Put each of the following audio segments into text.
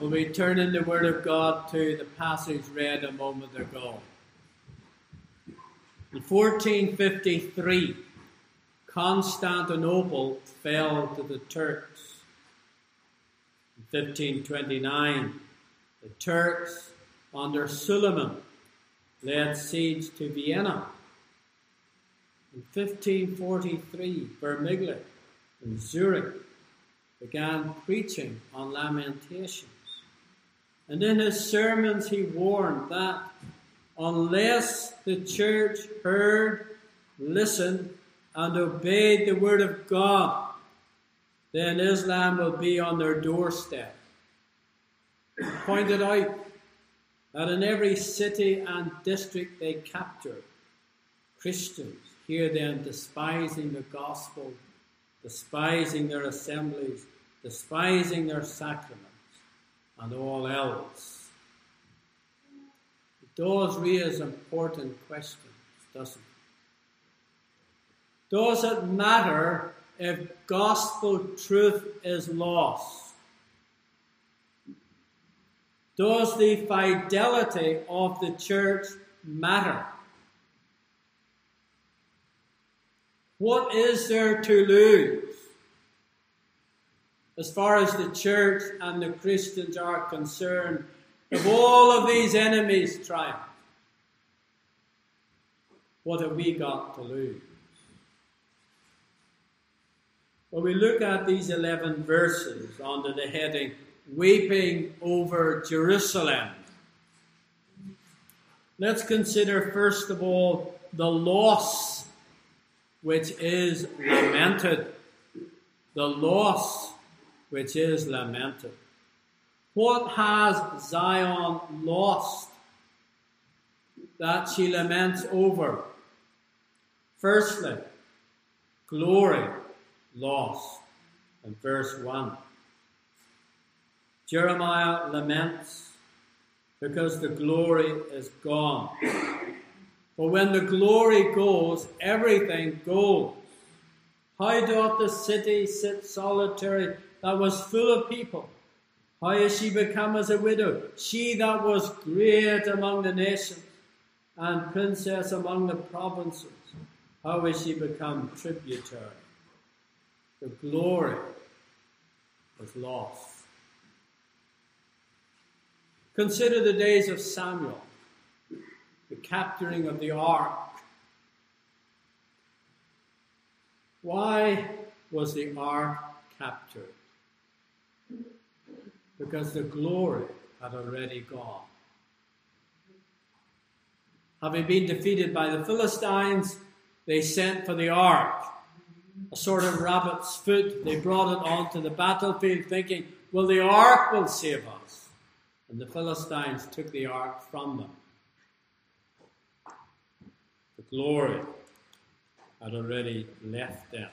Will we turn in the Word of God to the passage read a moment ago? In 1453, Constantinople fell to the Turks. In 1529, the Turks under Suleiman laid siege to Vienna. In 1543, Vermigli in Zurich began preaching on Lamentations. And in his sermons he warned that unless the church heard, listened, and obeyed the word of God, then Islam will be on their doorstep. He pointed out that in every city and district they captured, Christians hear them despising the gospel, despising their assemblies, despising their sacraments, and all else. It does raise important questions, doesn't it? Does it matter if gospel truth is lost? Does the fidelity of the church matter? What is there to lose as far as the church and the Christians are concerned if all of these enemies triumph? What have we got to lose? Well, we look at these 11 verses under the heading, Weeping over Jerusalem. Let's consider first of all the loss which is lamented. The loss which is lamented. What has Zion lost that she laments over? Firstly, glory lost in verse 1. Jeremiah laments because the glory is gone. For when the glory goes, everything goes. How doth the city sit solitary that was full of people? How is she become as a widow? She that was great among the nations and princess among the provinces. How is she become tributary? The glory was lost. Consider the days of Samuel, the capturing of the ark. Why was the ark captured? Because the glory had already gone. Having been defeated by the Philistines, they sent for the ark, a sort of rabbit's foot. They brought it onto the battlefield thinking, well, the ark will save us. And the Philistines took the ark from them. The glory had already left them.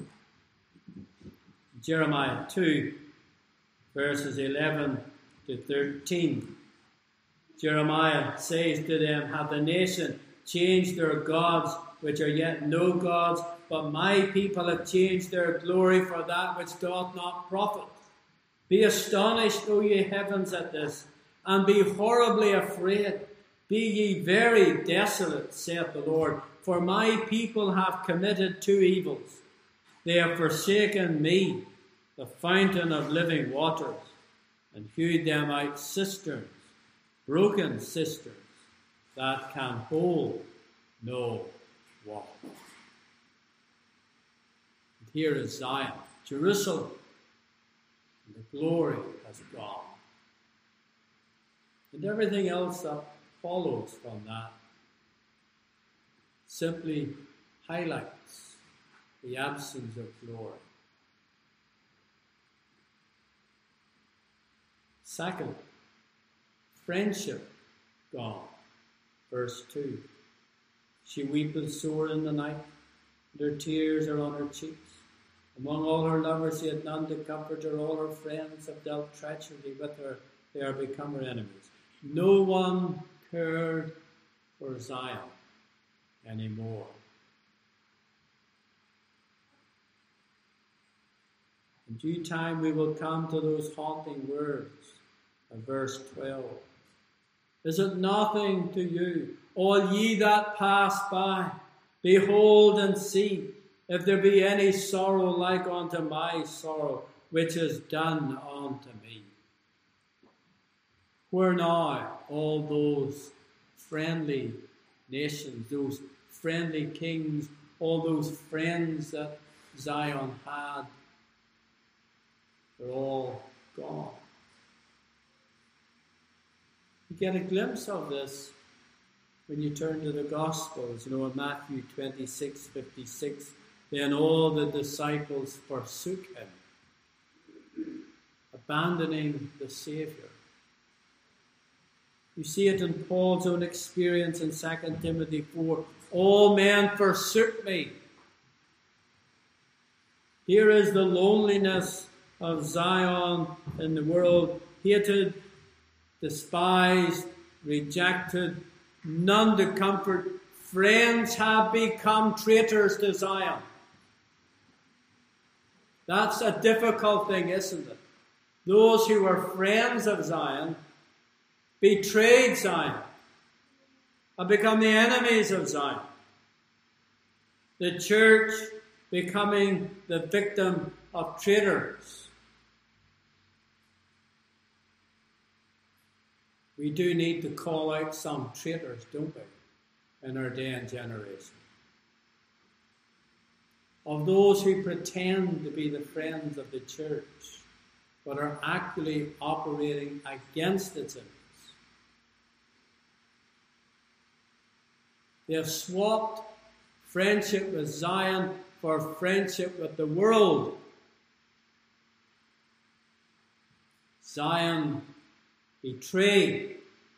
Jeremiah 2, verses 11 to 13. Jeremiah says to them, have the nation changed their gods, which are yet no gods, but my people have changed their glory for that which doth not profit. Be astonished, O ye heavens, at this, and be horribly afraid. Be ye very desolate, saith the Lord, for my people have committed two evils. They have forsaken me, the fountain of living waters, and hewed them out cisterns, broken cisterns, that can hold no water. And here is Zion, Jerusalem, and the glory has gone. And everything else that follows from that simply highlights the absence of glory. Second, friendship gone. Verse 2. She weepeth sore in the night, and her tears are on her cheeks. Among all her lovers she had none to comfort her. All her friends have dealt treacherously with her. They are become her enemies. No one cared for Zion anymore. In due time we will come to those haunting words. And verse 12. Is it nothing to you, all ye that pass by? Behold and see, if there be any sorrow like unto my sorrow, which is done unto me. Where now all those friendly nations, those friendly kings, all those friends that Zion had, they're all gone. You get a glimpse of this when you turn to the Gospels. In Matthew 26:56, then all the disciples forsook him, abandoning the Saviour. You see it in Paul's own experience in 2 Timothy 4. All men forsook me. Here is the loneliness of Zion in the world, hated, despised, rejected, none to comfort. Friends have become traitors to Zion. That's a difficult thing, isn't it? Those who were friends of Zion betrayed Zion, have become the enemies of Zion. The church becoming the victim of traitors. We do need to call out some traitors, don't we, in our day and generation. Of those who pretend to be the friends of the church, but are actually operating against its interests. They have swapped friendship with Zion for friendship with the world. Zion betrayed,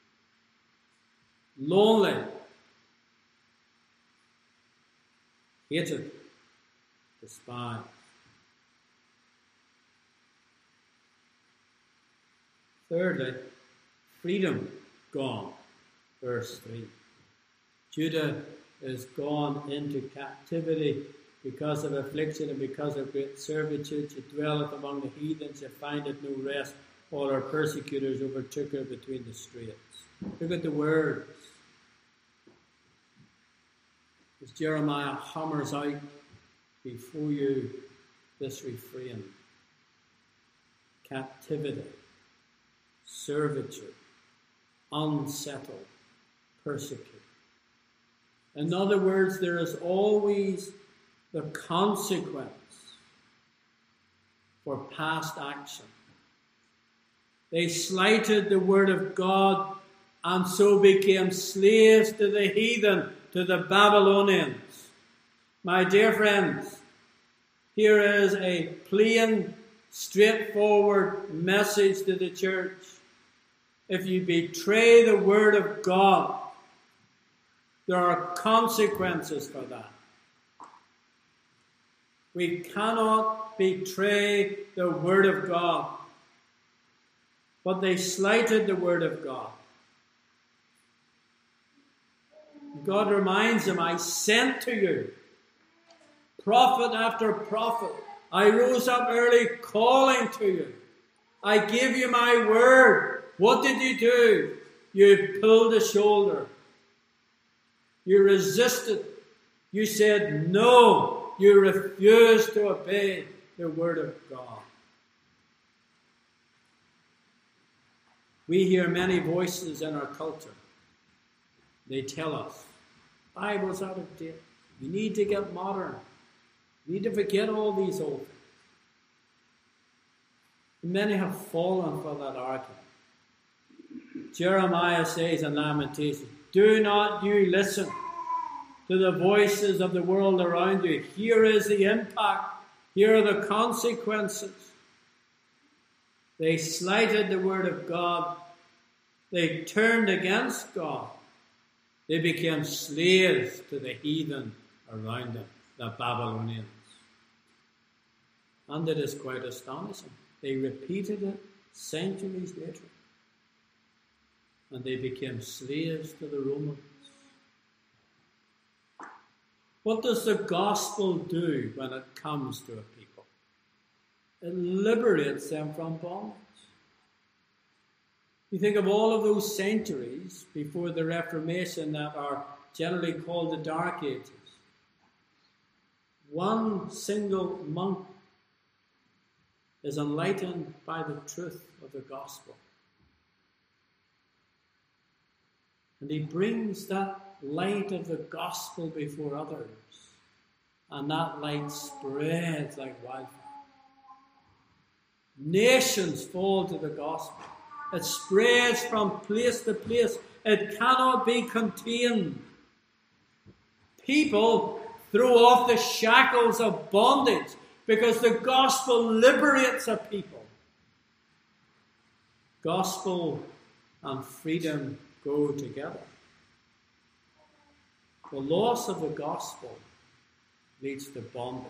lonely, hated, despised. Thirdly, freedom gone. Verse 3. Judah is gone into captivity because of affliction and because of great servitude. She dwelleth among the heathens, she findeth no rest. All her persecutors overtook her between the straits. Look at the words. As Jeremiah hammers out before you this refrain. Captivity, servitude, unsettled, persecuted. In other words, there is always the consequence for past action. They slighted the word of God and so became slaves to the heathen, to the Babylonians. My dear friends, here is a plain, straightforward message to the church. If you betray the word of God, there are consequences for that. We cannot betray the word of God. But they slighted the word of God. God reminds them, I sent to you prophet after prophet. I rose up early calling to you. I gave you my word. What did you do? You pulled a shoulder. You resisted. You said no. You refused to obey the word of God. We hear many voices in our culture. They tell us, Bible's out of date. You need to get modern. You need to forget all these old things. Many have fallen for that argument. Jeremiah says in Lamentations, do not you listen to the voices of the world around you. Here is the impact. Here are the consequences. They slighted the word of God. They turned against God. They became slaves to the heathen around them, the Babylonians. And it is quite astonishing. They repeated it centuries later. And they became slaves to the Romans. What does the gospel do when it comes to a people? It liberates them from bondage. You think of all of those centuries before the Reformation that are generally called the Dark Ages. One single monk is enlightened by the truth of the gospel. And he brings that light of the gospel before others. And that light spreads like wildfire. Nations fall to the gospel. It spreads from place to place. It cannot be contained. People throw off the shackles of bondage because the gospel liberates a people. Gospel and freedom go together. The loss of the gospel leads to bondage.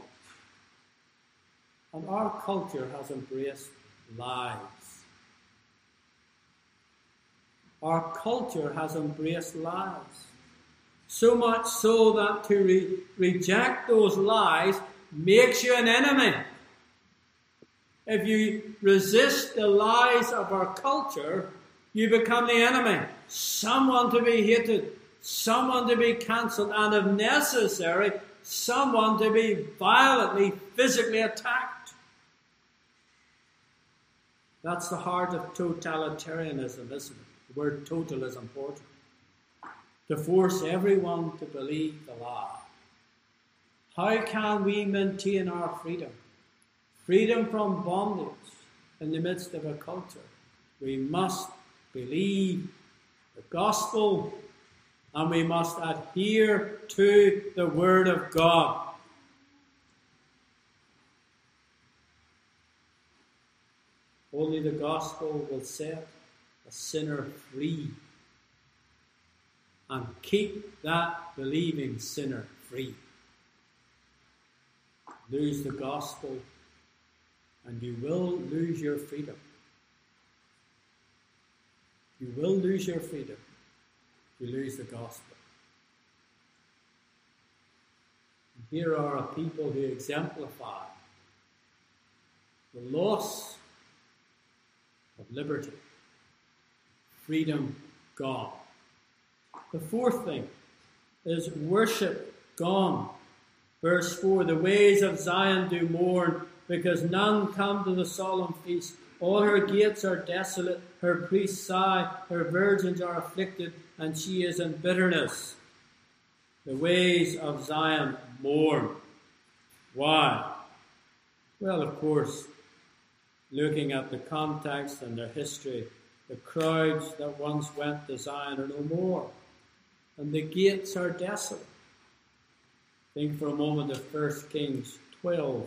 And our culture has embraced lies. Our culture has embraced lies. So much so that to reject those lies makes you an enemy. If you resist the lies of our culture, you become the enemy. Someone to be hated, someone to be cancelled, and if necessary, someone to be violently, physically attacked. That's the heart of totalitarianism, isn't it? The word total is important. To force everyone to believe the lie. How can we maintain our freedom? Freedom from bondage in the midst of a culture. We must believe the gospel and we must adhere to the word of God. Only the gospel will set a sinner free and keep that believing sinner free. Lose the gospel and you will lose your freedom. You will lose your freedom if you lose the gospel. And here are a people who exemplify the loss of liberty, freedom gone. The fourth thing is worship gone. Verse 4, the ways of Zion do mourn, because none come to the solemn feast. All her gates are desolate, her priests sigh, her virgins are afflicted, and she is in bitterness. The ways of Zion mourn. Why? Well, of course, looking at the context and their history, the crowds that once went to Zion are no more, and the gates are desolate. Think for a moment of 1 Kings 12.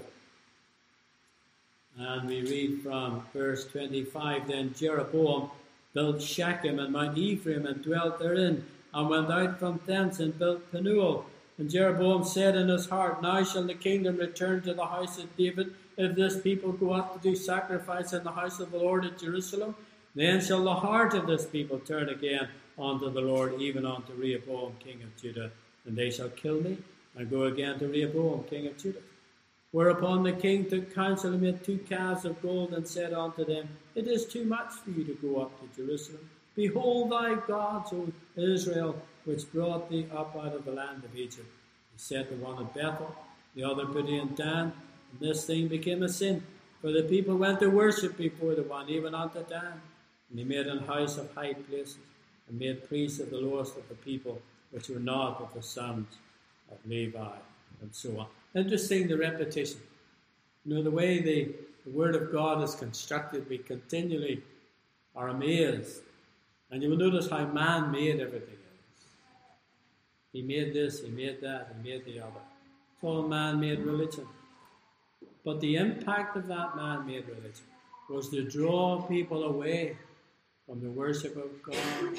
And we read from verse 25, Then Jeroboam built Shechem and Mount Ephraim and dwelt therein, and went out from thence and built Penuel. And Jeroboam said in his heart, Now shall the kingdom return to the house of David, if this people go up to do sacrifice in the house of the Lord at Jerusalem. Then shall the heart of this people turn again unto the Lord, even unto Rehoboam king of Judah. And they shall kill me, and go again to Rehoboam king of Judah. Whereupon the king took counsel and made 2 calves of gold, and said unto them, It is too much for you to go up to Jerusalem. Behold thy gods, O Israel, which brought thee up out of the land of Egypt. He said the one at Bethel, the other put he in Dan, and this thing became a sin. For the people went to worship before the one, even unto Dan. And he made an house of high places, and made priests of the lowest of the people, which were not of the sons of Levi, and so on. Interesting, the repetition. You know, the way the Word of God is constructed, we continually are amazed. And you will notice how man made everything is. He made this, he made that, he made the other. It's all man-made religion. But the impact of that man-made religion was to draw people away from the worship of God.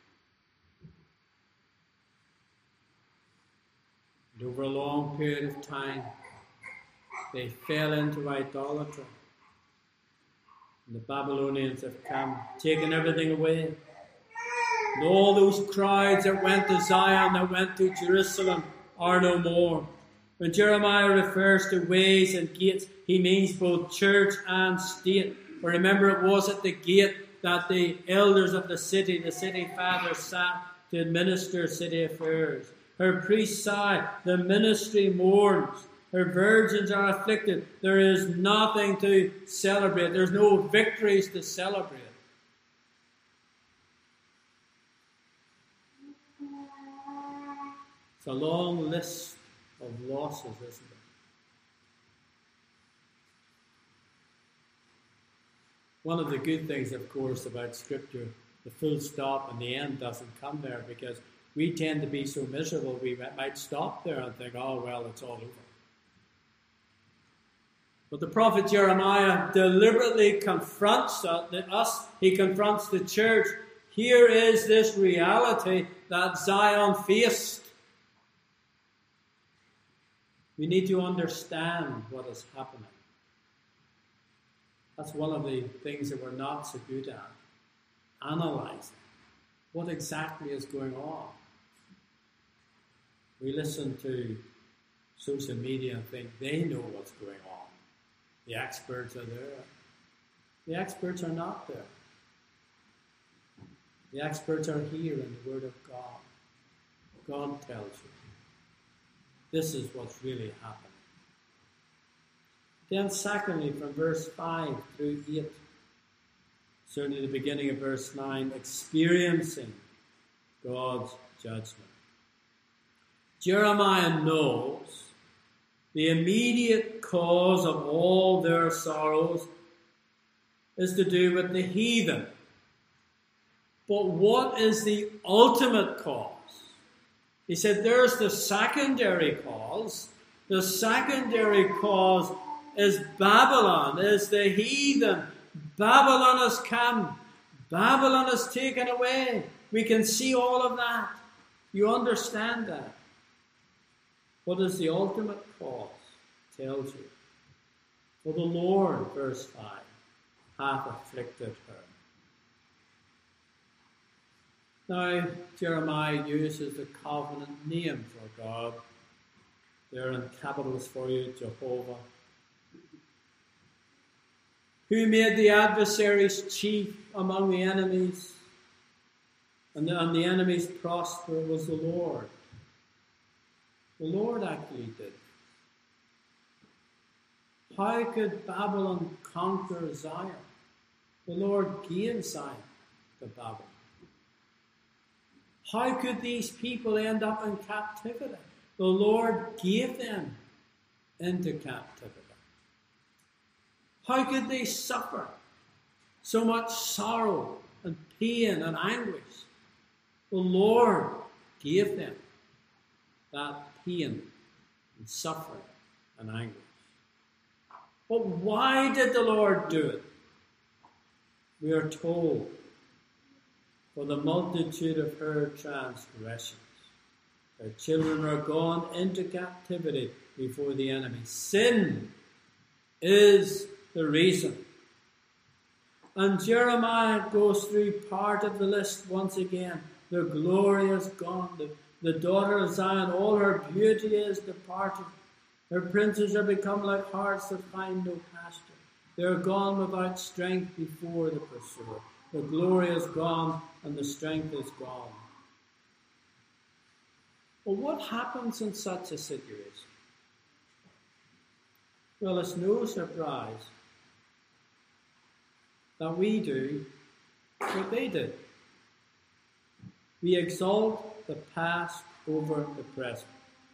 And over a long period of time, they fell into idolatry. And the Babylonians have come, taken everything away. And all those crowds that went to Zion, that went to Jerusalem, are no more. When Jeremiah refers to ways and gates, he means both church and state. But remember, it was at the gate that the elders of the city fathers, sat to administer city affairs. Her priests sigh, the ministry mourns. Her virgins are afflicted. There is nothing to celebrate. There's no victories to celebrate. It's a long list of losses, isn't it? One of the good things, of course, about Scripture, the full stop and the end doesn't come there, because we tend to be so miserable we might stop there and think, oh, well, it's all over. But the prophet Jeremiah deliberately confronts us. He confronts the church. Here is this reality that Zion faced. We need to understand what is happening. That's one of the things that we're not so good at. Analyzing what exactly is going on. We listen to social media and think they know what's going on. The experts are there. The experts are not there. The experts are here in the Word of God. God tells you. This is what's really happening. Then secondly, from verse 5 through 8, certainly the beginning of verse 9, experiencing God's judgment. Jeremiah knows the immediate cause of all their sorrows is to do with the heathen. But what is the ultimate cause? He said there's the secondary cause. The secondary cause is Babylon, is the heathen. Babylon has come. Babylon is taken away. We can see all of that. You understand that. What is the ultimate cause? It tells you. For the Lord, verse 5, hath afflicted her. Now, Jeremiah uses the covenant name for God. They're in capitals for you, Jehovah. Who made the adversaries chief among the enemies, and the enemies prosper was the Lord. The Lord actually did. How could Babylon conquer Zion? The Lord gave Zion to Babylon. How could these people end up in captivity? The Lord gave them into captivity. How could they suffer so much sorrow and pain and anguish? The Lord gave them that pain and suffering and anguish. But why did the Lord do it? We are told, for the multitude of her transgressions. Her children are gone into captivity before the enemy. Sin is the reason. And Jeremiah goes through part of the list once again. Their glory is gone. The daughter of Zion, all her beauty is departed. Her princes are become like harts that find no pasture. They are gone without strength before the pursuer. The glory is gone and the strength is gone. Well, what happens in such a situation? Well, it's no surprise that we do what they did. We exalt the past over the present.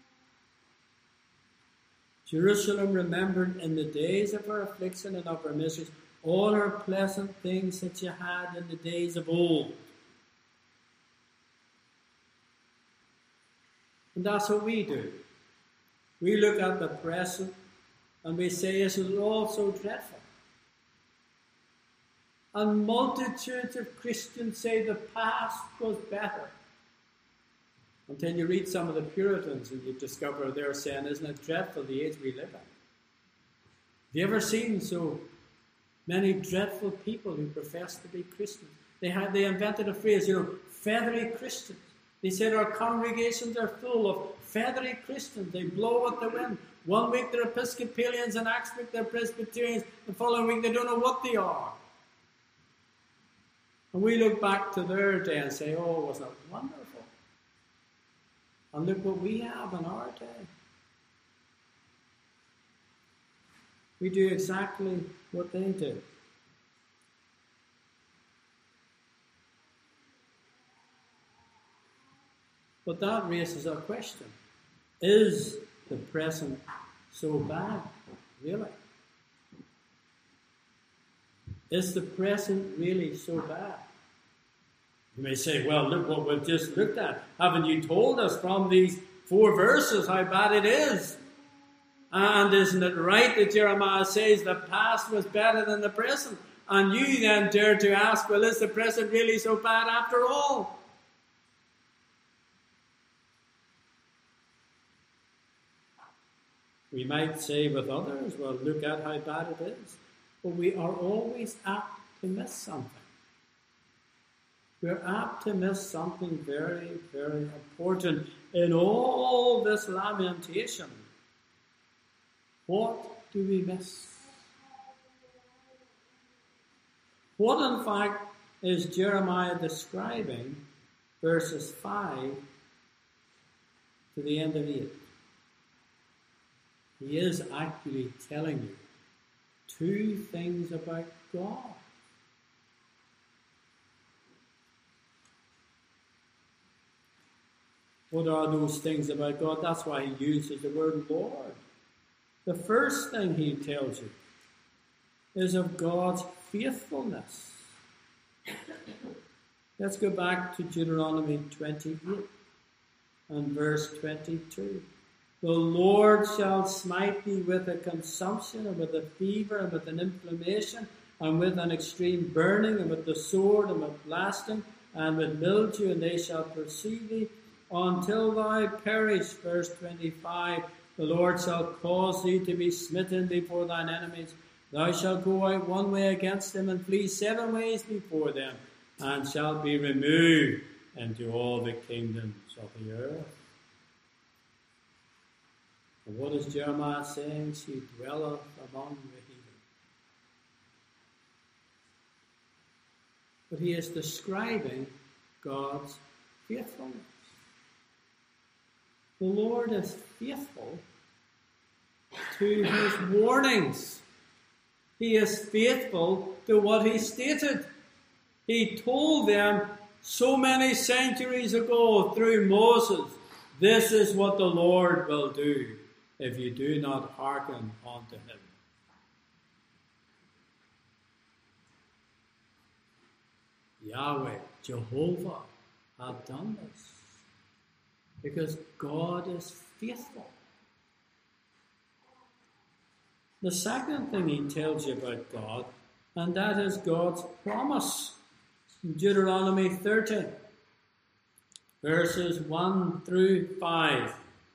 Jerusalem remembered in the days of her affliction and of her miseries all her pleasant things that she had in the days of old. And that's what we do. We look at the present and we say, this is all so dreadful. And multitudes of Christians say the past was better. Until you read some of the Puritans and you discover they're saying, isn't it dreadful the age we live in? Have you ever seen so many dreadful people who profess to be Christians? They invented a phrase, feathery Christians. They said our congregations are full of feathery Christians. They blow with the wind. One week they're Episcopalians, and next week they're Presbyterians. The following week they don't know what they are. And we look back to their day and say, oh, wasn't it wonderful? And look what we have in our day. We do exactly what they did. But that raises a question. Is the present so bad, really? Is the present really so bad? You may say, well, look what we've just looked at. Haven't you told us from these 4 verses how bad it is? And isn't it right that Jeremiah says the past was better than the present? And you then dare to ask, well, is the present really so bad after all? We might say with others, well, look at how bad it is. But we are always apt to miss something. We're apt to miss something very, very important in all this lamentation. What do we miss? What, in fact, is Jeremiah describing verses 5 to the end of 8? He is actually telling you 2 things about God. What are those things about God? That's why he uses the word Lord. The first thing he tells you is of God's faithfulness. Let's go back to Deuteronomy 28 and verse 22. The Lord shall smite thee with a consumption, and with a fever, and with an inflammation, and with an extreme burning, and with the sword, and with blasting, and with mildew, and they shall pursue thee until thou perish. Verse 25, the Lord shall cause thee to be smitten before thine enemies. Thou shalt go out 1 way against them, and flee 7 ways before them, and shalt be removed into all the kingdoms of the earth. And what is Jeremiah saying? She dwelleth among the heathen. But he is describing God's faithfulness. The Lord is faithful to his warnings. He is faithful to what he stated. He told them so many centuries ago through Moses, this is what the Lord will do if you do not hearken unto him. Yahweh, Jehovah, have done this because God is faithful. The second thing he tells you about God, and that is God's promise. In Deuteronomy 30, verses 1 through 5.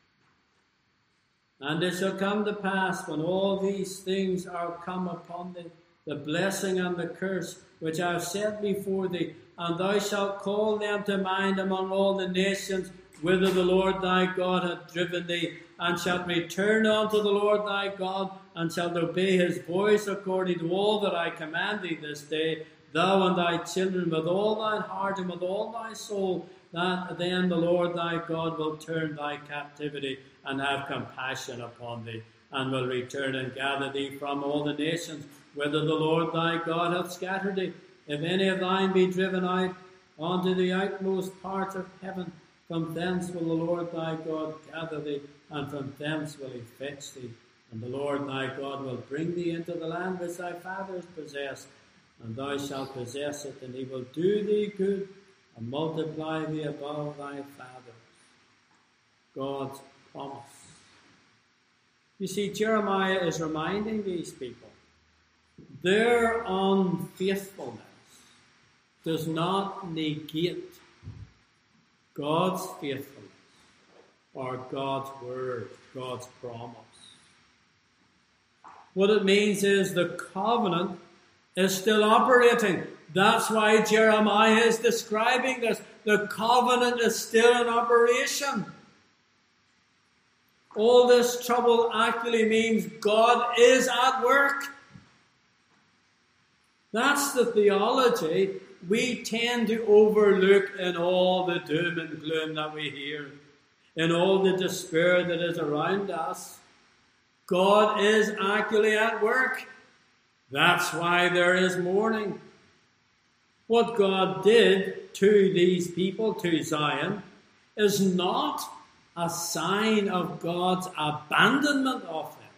And it shall come to pass when all these things are come upon thee, the blessing and the curse which I have set before thee, and thou shalt call them to mind among all the nations whither the Lord thy God hath driven thee, and shalt return unto the Lord thy God, and shalt obey his voice according to all that I command thee this day, thou and thy children with all thine heart and with all thy soul, that then the Lord thy God will turn thy captivity and have compassion upon thee, and will return and gather thee from all the nations whither the Lord thy God hath scattered thee. If any of thine be driven out unto the outmost parts of heaven, from thence will the Lord thy God gather thee, and from thence will he fetch thee. And the Lord thy God will bring thee into the land which thy fathers possessed, and thou shalt possess it, and he will do thee good, and multiply thee above thy fathers. God's promise. You see, Jeremiah is reminding these people, their unfaithfulness does not negate God's faithfulness or God's word, God's promise. What it means is the covenant is still operating. That's why Jeremiah is describing this. The covenant is still in operation. All this trouble actually means God is at work. That's the theology we tend to overlook in all the doom and gloom that we hear, in all the despair that is around us. God is actually at work. That's why there is mourning. What God did to these people, to Zion, is not a sign of God's abandonment of them.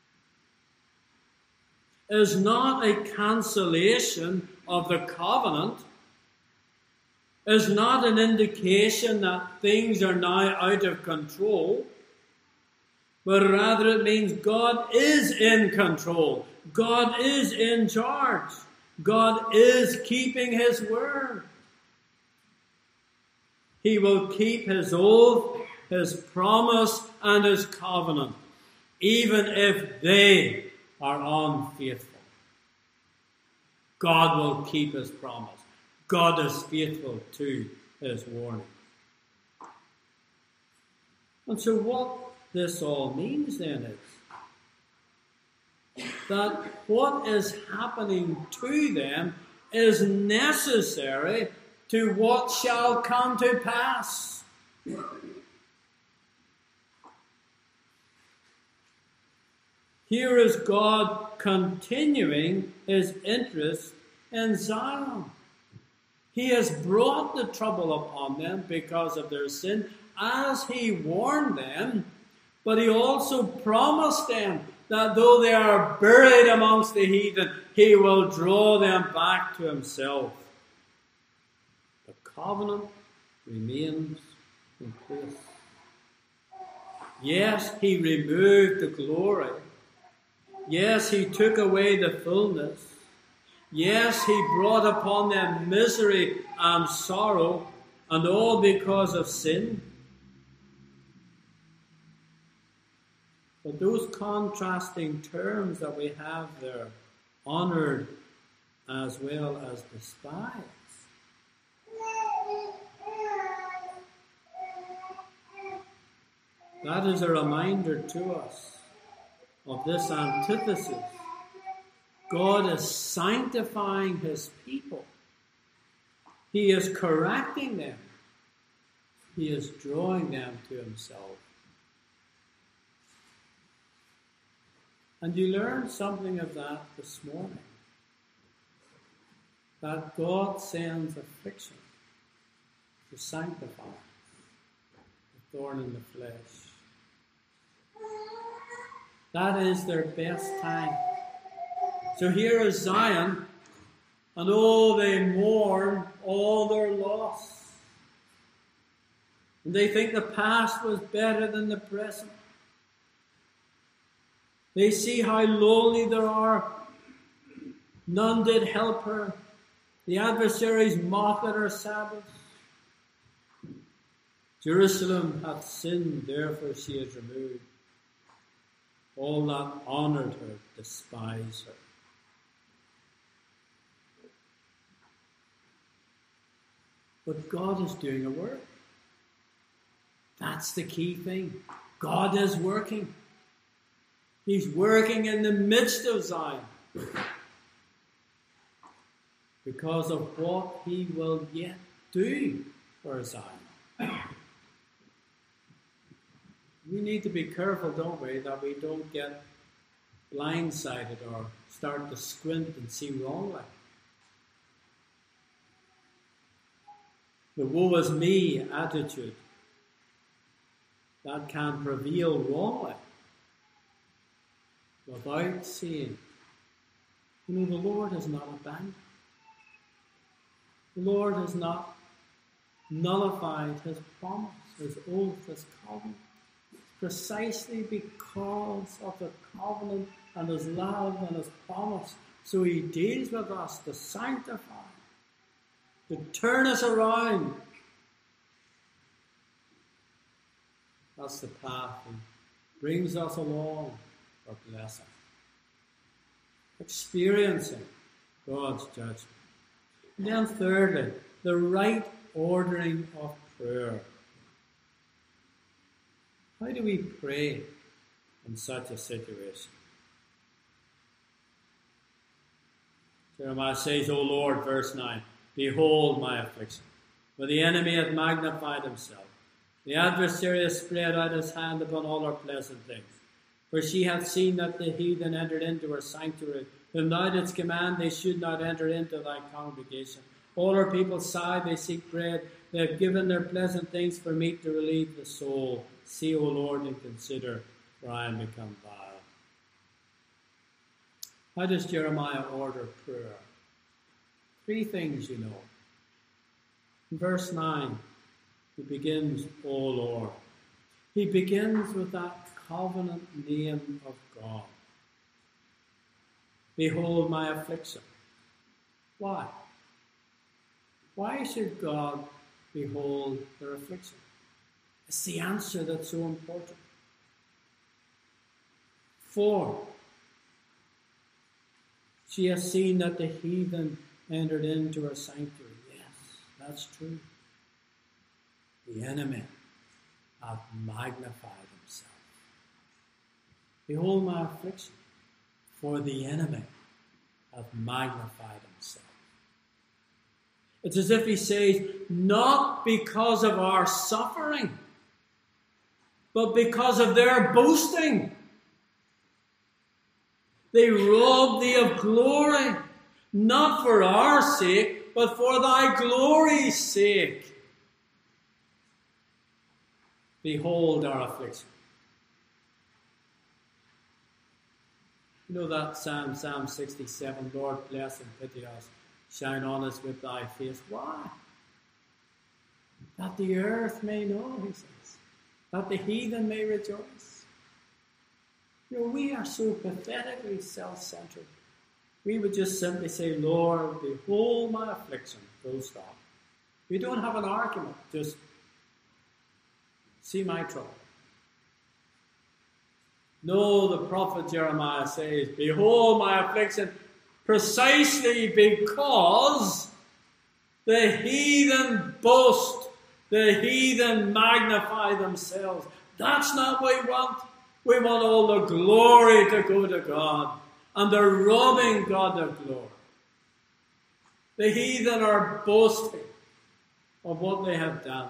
It is not a cancellation of the covenant. It is not an indication that things are now out of control. But rather it means God is in control. God is in charge. God is keeping His word. He will keep His oath, His promise, and His covenant, even if they are unfaithful. God will keep His promise. God is faithful to His warning. And so what this all means then is that what is happening to them is necessary to what shall come to pass. Here is God continuing His interest in Zion. He has brought the trouble upon them because of their sin, as He warned them. But He also promised them that though they are buried amongst the heathen, He will draw them back to Himself. The covenant remains in place. Yes, He removed the glory. Yes, He took away the fullness. Yes, He brought upon them misery and sorrow, and all because of sin. But those contrasting terms that we have there, honoured as well as despised, that is a reminder to us of this antithesis. God is sanctifying His people. He is correcting them. He is drawing them to Himself. And you learned something of that this morning. That God sends affliction to sanctify, the thorn in the flesh. That is their best time. So here is Zion, and oh, they mourn all their loss. And they think the past was better than the present. They see how lonely they are. None did help her. The adversaries mock at her Sabbaths. Jerusalem hath sinned, therefore she is removed. All that honoured her despise her. But God is doing a work. That's the key thing. God is working. He's working in the midst of Zion because of what He will yet do for Zion. We need to be careful, don't we, that we don't get blindsided or start to squint and see wrongly. The woe is me attitude that can prevail wrongly without seeing, the Lord has not abandoned. The Lord has not nullified His promise, His oath, His covenant. Precisely because of the covenant and His love and His promise. So He deals with us to sanctify, to turn us around. That's the path He brings us along for blessing. Experiencing God's judgment. And then thirdly, the right ordering of prayer. How do we pray in such a situation? Jeremiah says, O Lord, verse 9, behold my affliction. For the enemy hath magnified himself. The adversary hath spread out his hand upon all her pleasant things. For she hath seen that the heathen entered into her sanctuary, whom thou didst command they should not enter into thy congregation. All her people sigh, they seek bread. They have given their pleasant things for meat to relieve the soul. See, O Lord, and consider, for I am become vile. How does Jeremiah order prayer? 3 things, you know. In verse 9, he begins, O Lord. He begins with that covenant name of God. Behold my affliction. Why? Why should God behold their affliction? It's the answer that's so important. 4, she has seen that the heathen entered into her sanctuary. Yes, that's true. The enemy hath magnified himself. Behold my affliction, for the enemy hath magnified himself. It's as if he says, not because of our suffering, but because of their boasting. They rob thee of glory, not for our sake, but for thy glory's sake. Behold our affliction. You know that Psalm 67, Lord, bless and pity us. Shine on us with thy face. Why? That the earth may know, he says. That the heathen may rejoice. You know, we are so pathetically self-centered. We would just simply say, Lord, behold my affliction. Full stop. We don't have an argument. Just see my trouble. No, the prophet Jeremiah says, behold my affliction, precisely because the heathen boast, the heathen magnify themselves. That's not what we want. We want all the glory to go to God, and they're robbing God of glory. The heathen are boasting of what they have done.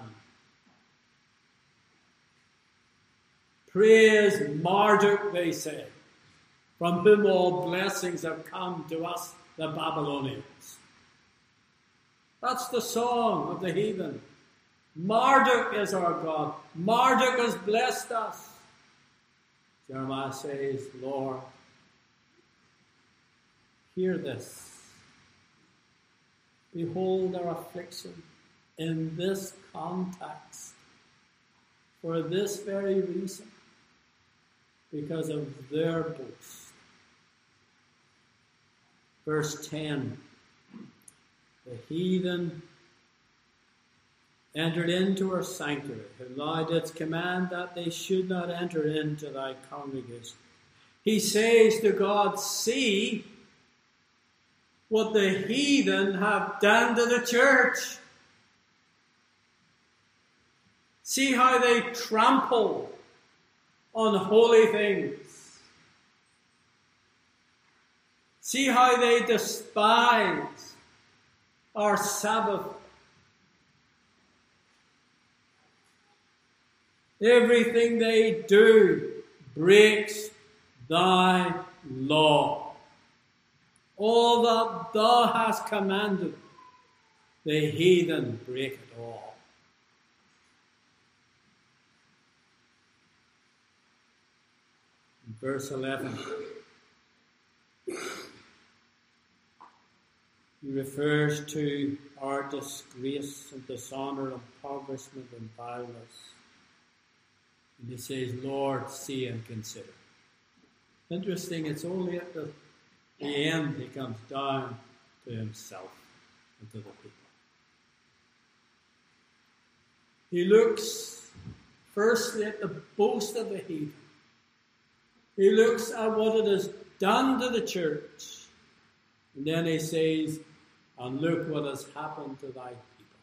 Praise Marduk, they say, from whom all blessings have come to us, the Babylonians. That's the song of the heathen. Marduk is our God. Marduk has blessed us. Jeremiah says, Lord, hear this. Behold our affliction in this context, for this very reason, because of their boast. Verse 10, the heathen entered into her sanctuary, whom thou didst command that they should not enter into thy congregation. He says to God, see what the heathen have done to the church. See how they trample on holy things. See how they despise our Sabbath. Everything they do breaks thy law. All that thou hast commanded, the heathen break it all. In verse 11, he refers to our disgrace and dishonor, impoverishment and vileness. And he says, Lord, see and consider. Interesting, it's only at the end he comes down to himself and to the people. He looks firstly at the boast of the heathen. He looks at what it has done to the church. And then he says, and look what has happened to thy people.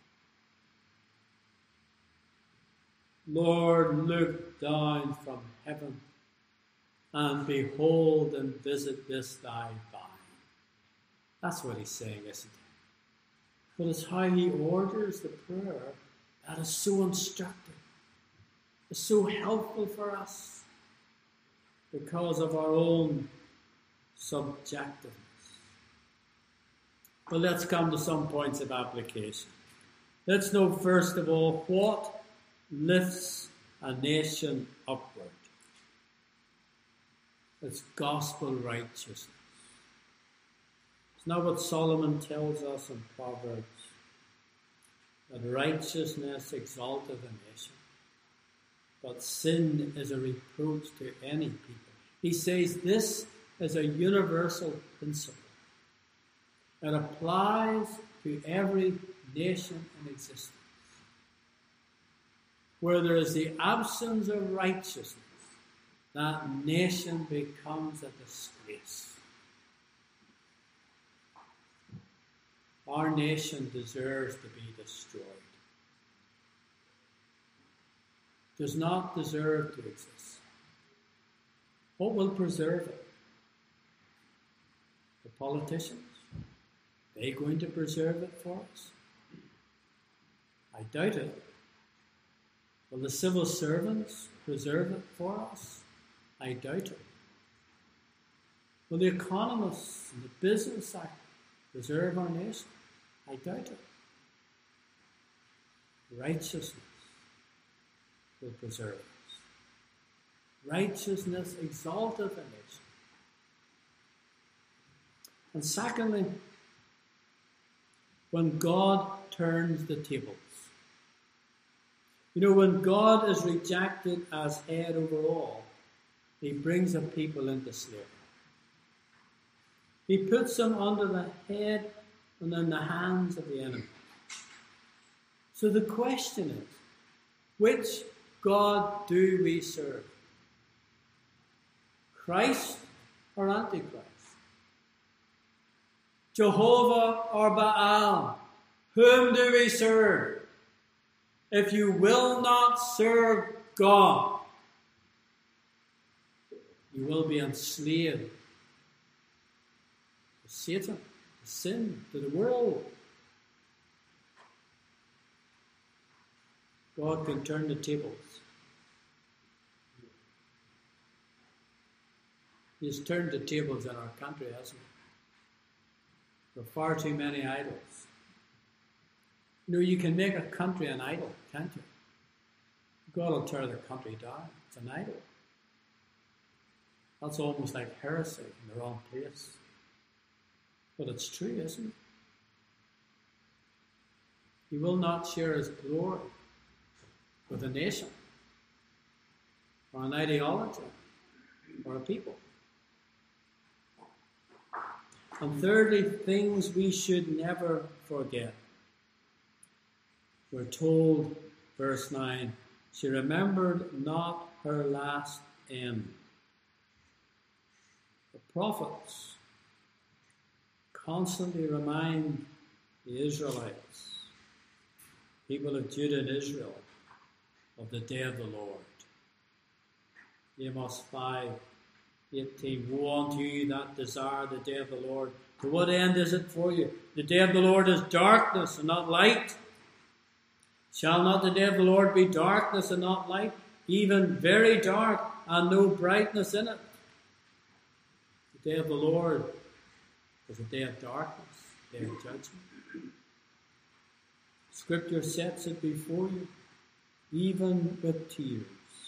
Lord, look down from heaven and behold and visit this thy vine. That's what he's saying, isn't it? But it's how he orders the prayer that is so instructive. It's so helpful for us because of our own subjectiveness. But let's come to some points of application. Let's know first of all what lifts a nation upward. It's gospel righteousness. It's not what Solomon tells us in Proverbs, that righteousness exalteth a nation, but sin is a reproach to any people. He says this is a universal principle. It applies to every nation in existence. Where there is the absence of righteousness, that nation becomes a disgrace. Our nation deserves to be destroyed. Does not deserve to exist. What will preserve it? The politicians? Are they going to preserve it for us? I doubt it. Will the civil servants preserve it for us? I doubt it. Will the economists and the business sector preserve our nation? I doubt it. Righteousness will preserve us. Righteousness exalteth a nation. And secondly, when God turns the tables. You know, when God is rejected as head over all, he brings a people into slavery. He puts them under the head and in the hands of the enemy. So the question is, which God do we serve? Christ or Antichrist? Jehovah or Baal? Whom do we serve? If you will not serve God, you will be enslaved to Satan, to sin, to the world. God can turn the tables. He has turned the tables in our country, hasn't he? There are far too many idols. You know, you can make a country an idol, can't you? God will tear the country down. It's an idol. That's almost like heresy in the wrong place. But it's true, isn't it? He will not share his glory with a nation, or an ideology, or a people. And thirdly, things we should never forget. We're told, verse 9, she remembered not her last end. The prophets constantly remind the Israelites, people of Judah and Israel, of the day of the Lord. Amos 5:18, woe unto you that desire the day of the Lord. To what end is it for you? The day of the Lord is darkness and not light. Shall not the day of the Lord be darkness and not light? Even very dark and no brightness in it. The day of the Lord is a day of darkness, a day of judgment. Scripture sets it before you, even with tears.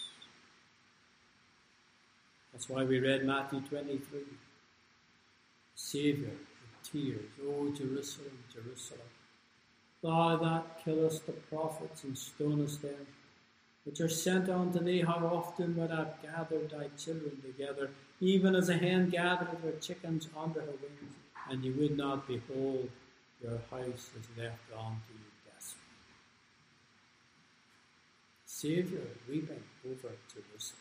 That's why we read Matthew 23. Saviour with tears. O Jerusalem, Jerusalem, thou that killest the prophets and stonest them, which are sent unto thee, how often would I have gathered thy children together, even as a hen gathereth her chickens under her wings, and you would not. Behold, your house is left unto you desolate. Saviour weeping over Jerusalem.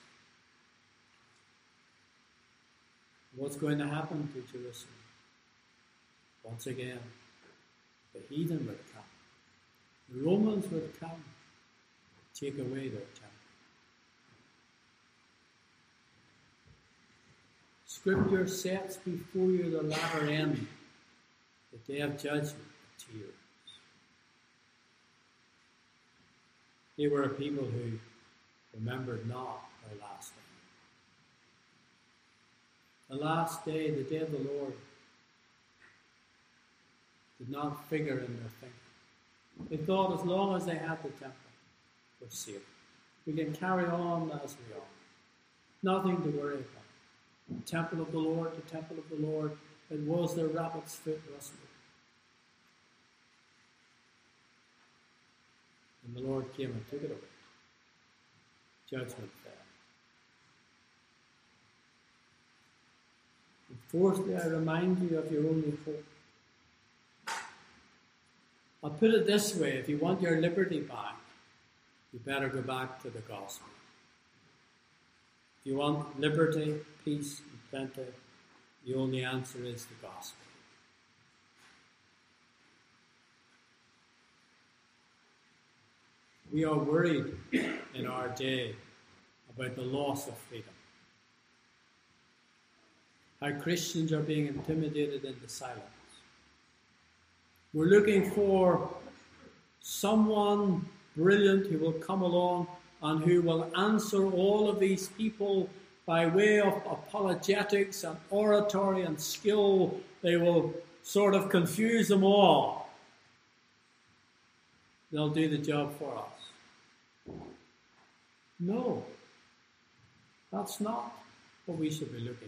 What's going to happen to Jerusalem? Once again, the heathen would come. The Romans would come, take away their temple. Scripture sets before you the latter end, the day of judgment, with tears. They were a people who remembered not their last day. The last day, the day of the Lord, did not figure in their thinking. They thought as long as they had the temple, we're safe. We can carry on as we are. Nothing to worry about. The temple of the Lord, it was their rabbit's foot rustling. And the Lord came and took it away. Judgment fell. And fourthly, I remind you of your only hope. I'll put it this way, if you want your liberty back, you better go back to the gospel. If you want liberty, peace, and plenty, the only answer is the gospel. We are worried in our day about the loss of freedom. How Christians are being intimidated into silence. We're looking for someone brilliant who will come along and who will answer all of these people by way of apologetics and oratory and skill. They will sort of confuse them all. They'll do the job for us. No, that's not what we should be looking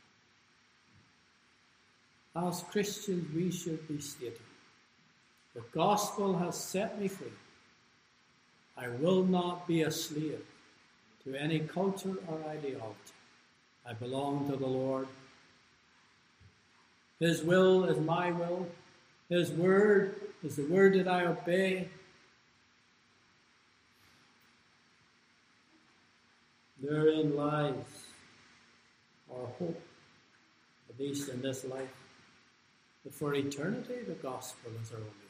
for. As Christians, we should be stating, the gospel has set me free. I will not be a slave to any culture or ideology. I belong to the Lord. His will is my will. His word is the word that I obey. Therein lies our hope, at least in this life. But for eternity, the gospel is our only hope.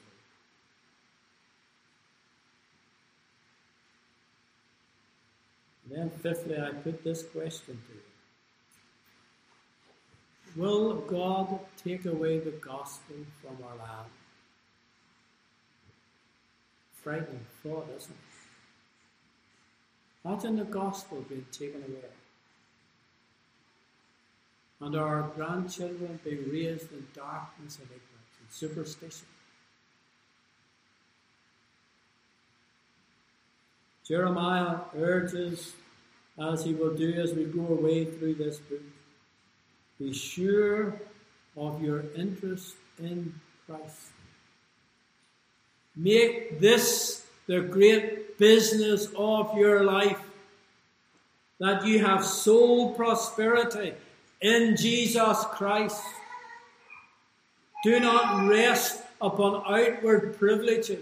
And then fifthly, I put this question to you. Will God take away the gospel from our land? Frightening thought, isn't it? Imagine the gospel being taken away. And our grandchildren being raised in darkness and ignorance and superstition. Jeremiah urges, as he will do as we go away through this book, be sure of your interest in Christ. Make this the great business of your life, that you have soul prosperity in Jesus Christ. Do not rest upon outward privileges.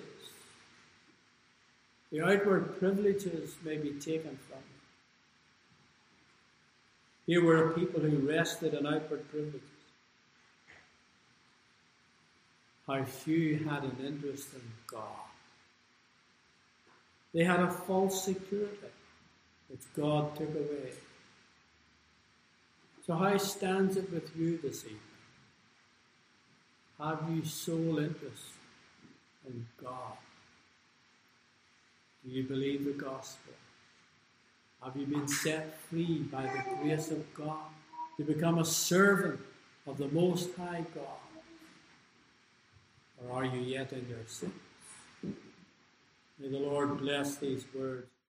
The outward privileges may be taken from you. Here were people who rested in outward privileges. How few had an interest in God. They had a false security, which God took away. So how stands it with you this evening? Have you sole interest in God? Do you believe the gospel? Have you been set free by the grace of God to become a servant of the Most High God? Or are you yet in your sins? May the Lord bless these words.